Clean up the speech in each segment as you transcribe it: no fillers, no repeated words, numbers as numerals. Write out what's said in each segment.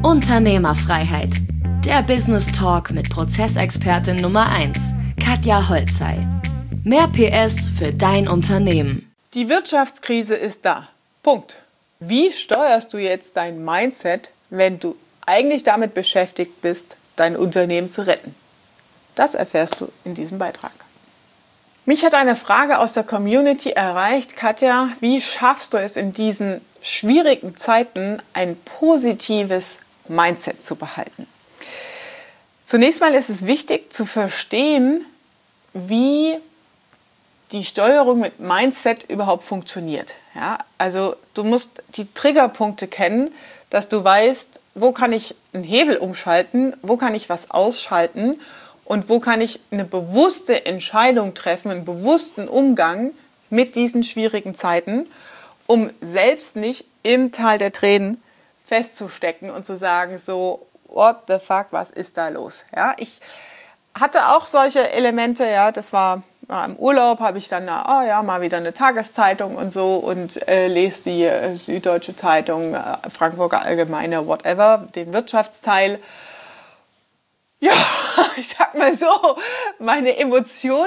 Unternehmerfreiheit. Der Business Talk mit Prozessexpertin Nummer 1, Katja Holzei. Mehr PS für dein Unternehmen. Die Wirtschaftskrise ist da. Punkt. Wie steuerst du jetzt dein Mindset, wenn du eigentlich damit beschäftigt bist, dein Unternehmen zu retten? Das erfährst du in diesem Beitrag. Mich hat eine Frage aus der Community erreicht. Katja, wie schaffst du es in diesen schwierigen Zeiten, ein positives Mindset zu behalten? Zunächst mal ist es wichtig zu verstehen, wie die Steuerung mit Mindset überhaupt funktioniert. Ja, also du musst die Triggerpunkte kennen, dass du weißt, wo kann ich einen Hebel umschalten, wo kann ich was ausschalten und wo kann ich eine bewusste Entscheidung treffen, einen bewussten Umgang mit diesen schwierigen Zeiten, um selbst nicht im Tal der Tränen festzustecken und zu sagen, so, what the fuck, was ist da los? Ja, ich hatte auch solche Elemente, ja, das war im Urlaub, habe ich dann mal wieder eine Tageszeitung und so und lese die Süddeutsche Zeitung, Frankfurter Allgemeine, whatever, den Wirtschaftsteil. Ja, ich sag mal so, meine Emotionen,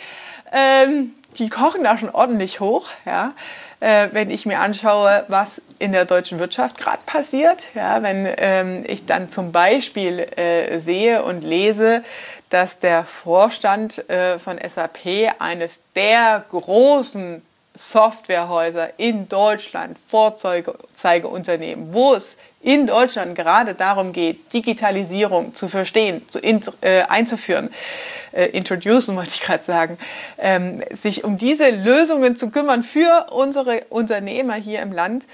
die kochen da schon ordentlich hoch, ja, wenn ich mir anschaue, was in der deutschen Wirtschaft gerade passiert. Ja, wenn ich dann zum Beispiel sehe und lese, dass der Vorstand von SAP, eines der großen Softwarehäuser in Deutschland, Vorzeigeunternehmen, wo es in Deutschland gerade darum geht, Digitalisierung zu verstehen, einzuführen, introducen wollte ich gerade sagen, sich um diese Lösungen zu kümmern für unsere Unternehmer hier im Land.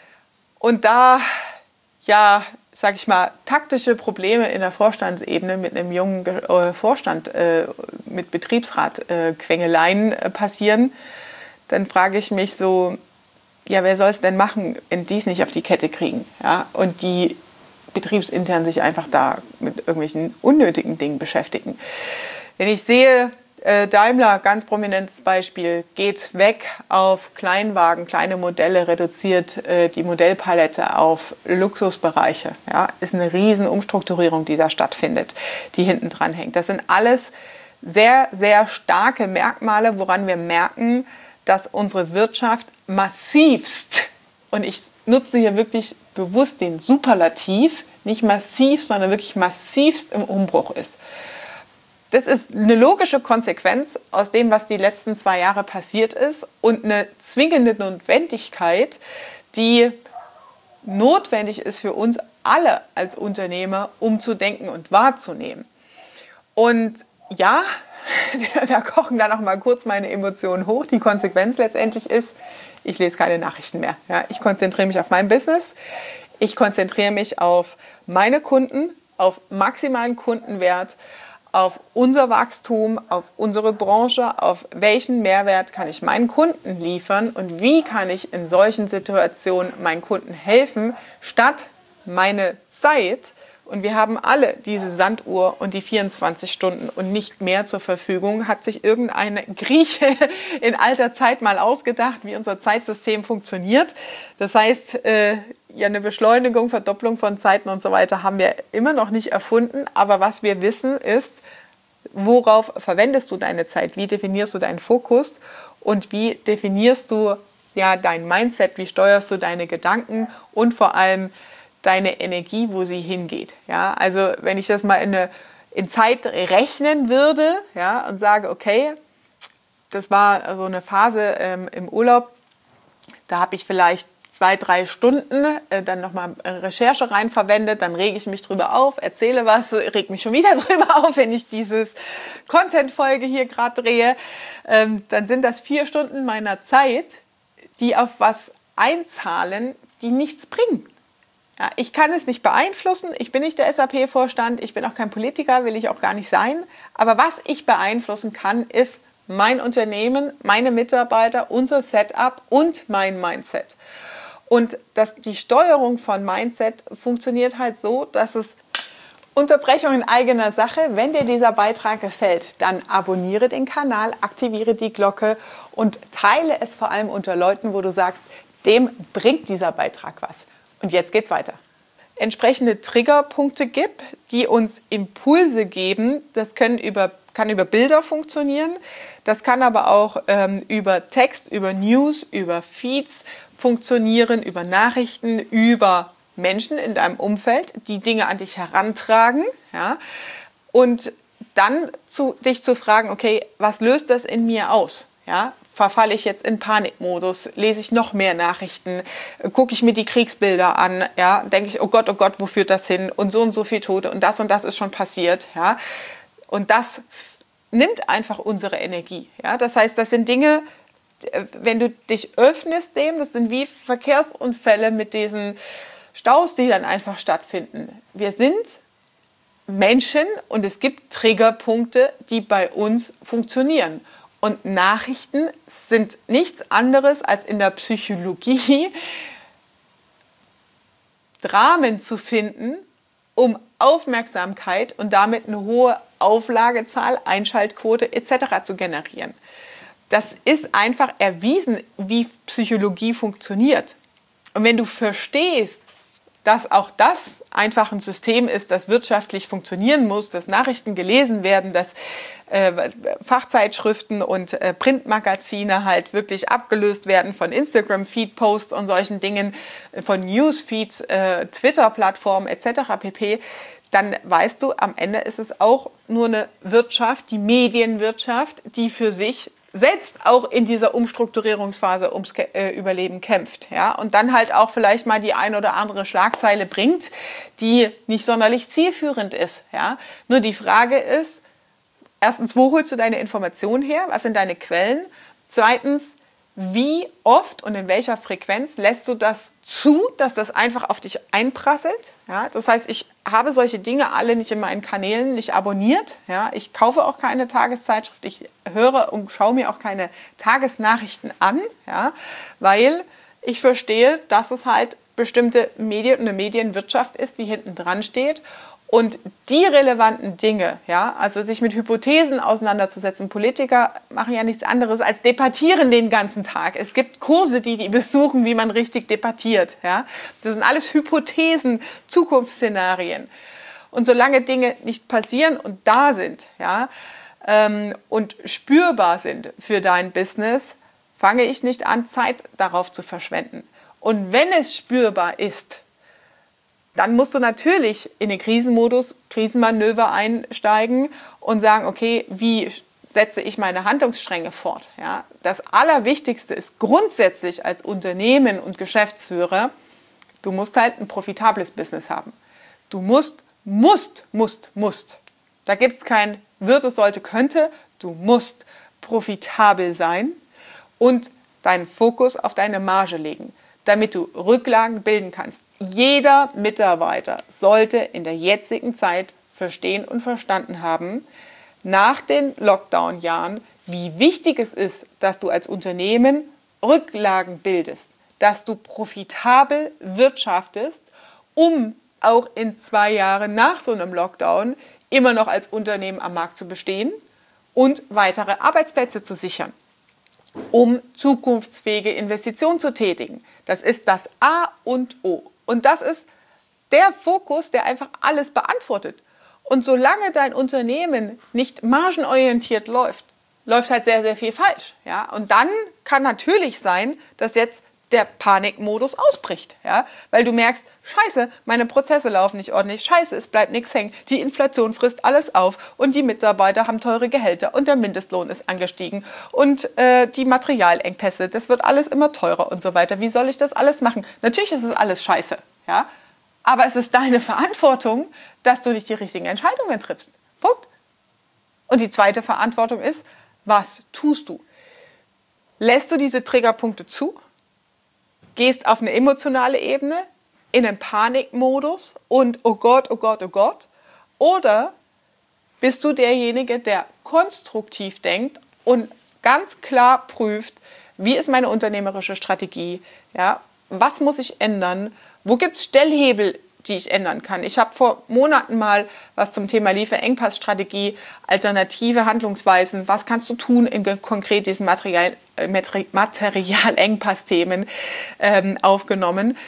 Und da, ja, sage ich mal, taktische Probleme in der Vorstandsebene mit einem jungen Vorstand, mit Betriebsrat-Quengeleien passieren, dann frage ich mich so, ja, wer soll es denn machen, wenn die es nicht auf die Kette kriegen? Ja? Und die betriebsintern sich einfach da mit irgendwelchen unnötigen Dingen beschäftigen. Wenn ich sehe, Daimler, ganz prominentes Beispiel, geht weg auf Kleinwagen, kleine Modelle, reduziert die Modellpalette auf Luxusbereiche. Ja, ist eine riesen Umstrukturierung, die da stattfindet, die hinten dran hängt. Das sind alles sehr, sehr starke Merkmale, woran wir merken, dass unsere Wirtschaft massivst, und ich nutze hier wirklich bewusst den Superlativ, nicht massiv, sondern wirklich massivst im Umbruch ist. Das ist eine logische Konsequenz aus dem, was die letzten 2 Jahre passiert ist und eine zwingende Notwendigkeit, die notwendig ist für uns alle als Unternehmer, umzudenken und wahrzunehmen. Und ja, da kochen dann auch mal kurz meine Emotionen hoch. Die Konsequenz letztendlich ist, ich lese keine Nachrichten mehr. Ja, ich konzentriere mich auf mein Business. Ich konzentriere mich auf meine Kunden, auf maximalen Kundenwert, auf unser Wachstum, auf unsere Branche, auf welchen Mehrwert kann ich meinen Kunden liefern und wie kann ich in solchen Situationen meinen Kunden helfen, statt meine Zeit. Und wir haben alle diese Sanduhr und die 24 Stunden und nicht mehr zur Verfügung. Hat sich irgendein Grieche in alter Zeit mal ausgedacht, wie unser Zeitsystem funktioniert. Das heißt, ja, eine Beschleunigung, Verdopplung von Zeiten und so weiter haben wir immer noch nicht erfunden. Aber was wir wissen ist, worauf verwendest du deine Zeit? Wie definierst du deinen Fokus? Und wie definierst du ja dein Mindset? Wie steuerst du deine Gedanken? Und vor allem deine Energie, wo sie hingeht. Ja, also wenn ich das mal in Zeit rechnen würde, ja, und sage, okay, das war so eine Phase im Urlaub, da habe ich vielleicht 2-3 Stunden dann nochmal Recherche rein verwendet, dann rege ich mich drüber auf, erzähle was, reg mich schon wieder drüber auf, wenn ich dieses Content-Folge hier gerade drehe, dann sind das 4 Stunden meiner Zeit, die auf was einzahlen, die nichts bringen. Ja, ich kann es nicht beeinflussen, ich bin nicht der SAP-Vorstand, ich bin auch kein Politiker, will ich auch gar nicht sein. Aber was ich beeinflussen kann, ist mein Unternehmen, meine Mitarbeiter, unser Setup und mein Mindset. Und die Steuerung von Mindset funktioniert halt so, dass es Unterbrechung in eigener Sache. Wenn dir dieser Beitrag gefällt, dann abonniere den Kanal, aktiviere die Glocke und teile es vor allem unter Leuten, wo du sagst, dem bringt dieser Beitrag was. Und jetzt geht's weiter. entsprechende Triggerpunkte gibt, die uns Impulse geben. Das kann über Bilder funktionieren, das kann aber auch über Text, über News, über Feeds funktionieren, über Nachrichten, über Menschen in deinem Umfeld, die Dinge an dich herantragen. Ja? Und dann dich zu fragen, okay, was löst das in mir aus? Ja? Verfalle ich jetzt in Panikmodus? Lese ich noch mehr Nachrichten? Gucke ich mir die Kriegsbilder an? Ja? Denke ich, oh Gott, wo führt das hin? Und so viel Tote und das ist schon passiert. Ja? Und das nimmt einfach unsere Energie. Ja? Das heißt, das sind Dinge, wenn du dich öffnest dem, das sind wie Verkehrsunfälle mit diesen Staus, die dann einfach stattfinden. Wir sind Menschen und es gibt Triggerpunkte, die bei uns funktionieren. Und Nachrichten sind nichts anderes als in der Psychologie Dramen zu finden, um Aufmerksamkeit und damit eine hohe Auflagezahl, Einschaltquote etc. zu generieren. Das ist einfach erwiesen, wie Psychologie funktioniert. Und wenn du verstehst, dass auch das einfach ein System ist, das wirtschaftlich funktionieren muss, dass Nachrichten gelesen werden, dass Fachzeitschriften und Printmagazine halt wirklich abgelöst werden von Instagram-Feed-Posts und solchen Dingen, von Newsfeeds, Twitter-Plattformen etc. pp., dann weißt du, am Ende ist es auch nur eine Wirtschaft, die Medienwirtschaft, die für sich selbst auch in dieser Umstrukturierungsphase ums Überleben kämpft. Ja? Und dann halt auch vielleicht mal die ein oder andere Schlagzeile bringt, die nicht sonderlich zielführend ist. Ja? Nur die Frage ist, erstens, wo holst du deine Informationen her? Was sind deine Quellen? Zweitens, wie oft und in welcher Frequenz lässt du das zu, dass das einfach auf dich einprasselt? Ja, das heißt, ich habe solche Dinge alle nicht in meinen Kanälen nicht abonniert. Ja, ich kaufe auch keine Tageszeitschrift, ich höre und schaue mir auch keine Tagesnachrichten an, ja, weil ich verstehe, dass es halt bestimmte Medien und eine Medienwirtschaft ist, die hinten dran steht. Und die relevanten Dinge, ja, also sich mit Hypothesen auseinanderzusetzen, Politiker machen ja nichts anderes als debattieren den ganzen Tag. Es gibt Kurse, die besuchen, wie man richtig debattiert. Ja. Das sind alles Hypothesen, Zukunftsszenarien. Und solange Dinge nicht passieren und da sind, ja, und spürbar sind für dein Business, fange ich nicht an, Zeit darauf zu verschwenden. Und wenn es spürbar ist, dann musst du natürlich in den Krisenmodus, Krisenmanöver einsteigen und sagen, okay, wie setze ich meine Handlungsstränge fort? Ja, das Allerwichtigste ist grundsätzlich als Unternehmen und Geschäftsführer, du musst halt ein profitables Business haben. Du musst. Da gibt es kein würde, sollte, könnte. Du musst profitabel sein und deinen Fokus auf deine Marge legen, damit du Rücklagen bilden kannst. Jeder Mitarbeiter sollte in der jetzigen Zeit verstehen und verstanden haben, nach den Lockdown-Jahren, wie wichtig es ist, dass du als Unternehmen Rücklagen bildest, dass du profitabel wirtschaftest, um auch in 2 Jahren nach so einem Lockdown immer noch als Unternehmen am Markt zu bestehen und weitere Arbeitsplätze zu sichern, um zukunftsfähige Investitionen zu tätigen. Das ist das A und O. Und das ist der Fokus, der einfach alles beantwortet. Und solange dein Unternehmen nicht margenorientiert läuft halt sehr, sehr viel falsch. Ja? Und dann kann natürlich sein, dass jetzt der Panikmodus ausbricht. Ja? Weil du merkst, scheiße, meine Prozesse laufen nicht ordentlich, scheiße, es bleibt nichts hängen, die Inflation frisst alles auf und die Mitarbeiter haben teure Gehälter und der Mindestlohn ist angestiegen und die Materialengpässe, das wird alles immer teurer und so weiter. Wie soll ich das alles machen? Natürlich ist es alles scheiße, ja? Aber es ist deine Verantwortung, dass du nicht die richtigen Entscheidungen triffst. Punkt. Und die zweite Verantwortung ist, was tust du? Lässt du diese Triggerpunkte zu? Gehst auf eine emotionale Ebene, in einen Panikmodus und oh Gott, oh Gott, oh Gott? Oder bist du derjenige, der konstruktiv denkt und ganz klar prüft, wie ist meine unternehmerische Strategie? Ja, was muss ich ändern? Wo gibt es Stellhebel, die ich ändern kann? Ich habe vor Monaten mal was zum Thema Lieferengpassstrategie, alternative Handlungsweisen, was kannst du tun in konkret diesen Materialengpassthemen aufgenommen.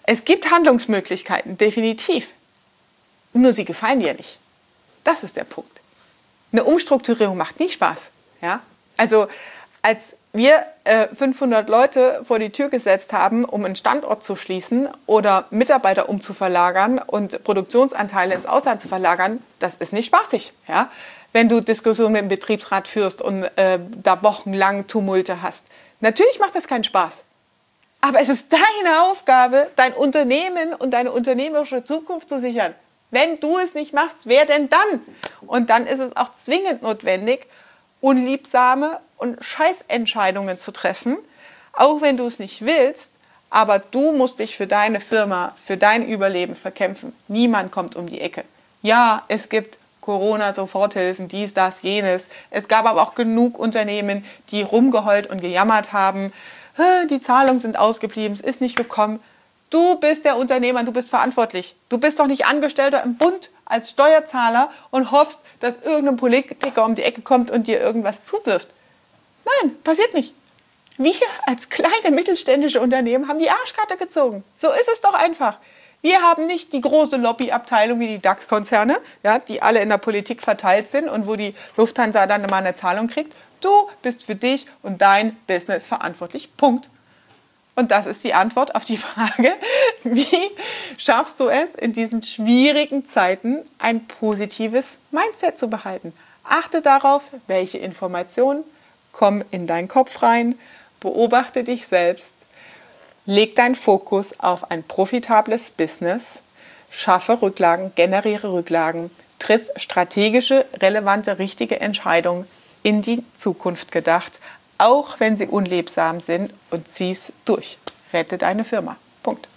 Es gibt Handlungsmöglichkeiten, definitiv. Nur sie gefallen dir nicht. Das ist der Punkt. Eine Umstrukturierung macht nie Spaß. Ja? Also als wir 500 Leute vor die Tür gesetzt haben, um einen Standort zu schließen oder Mitarbeiter umzuverlagern und Produktionsanteile ins Ausland zu verlagern, das ist nicht spaßig. Ja? Wenn du Diskussionen mit dem Betriebsrat führst und da wochenlang Tumulte hast. Natürlich macht das keinen Spaß. Aber es ist deine Aufgabe, dein Unternehmen und deine unternehmerische Zukunft zu sichern. Wenn du es nicht machst, wer denn dann? Und dann ist es auch zwingend notwendig, unliebsame und Scheißentscheidungen zu treffen, auch wenn du es nicht willst, aber du musst dich für deine Firma, für dein Überleben verkämpfen. Niemand kommt um die Ecke. Ja, es gibt Corona-Soforthilfen, dies, das, jenes. Es gab aber auch genug Unternehmen, die rumgeheult und gejammert haben. Die Zahlungen sind ausgeblieben, es ist nicht gekommen. Du bist der Unternehmer, du bist verantwortlich. Du bist doch nicht Angestellter im Bund als Steuerzahler und hoffst, dass irgendein Politiker um die Ecke kommt und dir irgendwas zuwirft. Nein, passiert nicht. Wir als kleine mittelständische Unternehmen haben die Arschkarte gezogen. So ist es doch einfach. Wir haben nicht die große Lobbyabteilung wie die DAX-Konzerne, ja, die alle in der Politik verteilt sind und wo die Lufthansa dann mal eine Zahlung kriegt. Du bist für dich und dein Business verantwortlich. Punkt. Und das ist die Antwort auf die Frage, wie schaffst du es, in diesen schwierigen Zeiten ein positives Mindset zu behalten? Achte darauf, welche Informationen kommen in deinen Kopf rein, beobachte dich selbst, leg deinen Fokus auf ein profitables Business, schaffe Rücklagen, generiere Rücklagen, triff strategische, relevante, richtige Entscheidungen in die Zukunft gedacht, auch wenn sie unliebsam sind, und zieh's durch. Rette deine Firma. Punkt.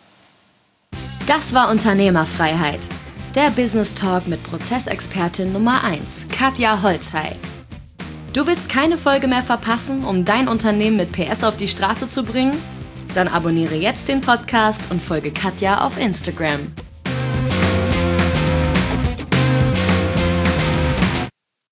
Das war Unternehmerfreiheit. Der Business Talk mit Prozessexpertin Nummer 1, Katja Holzhey. Du willst keine Folge mehr verpassen, um dein Unternehmen mit PS auf die Straße zu bringen? Dann abonniere jetzt den Podcast und folge Katja auf Instagram.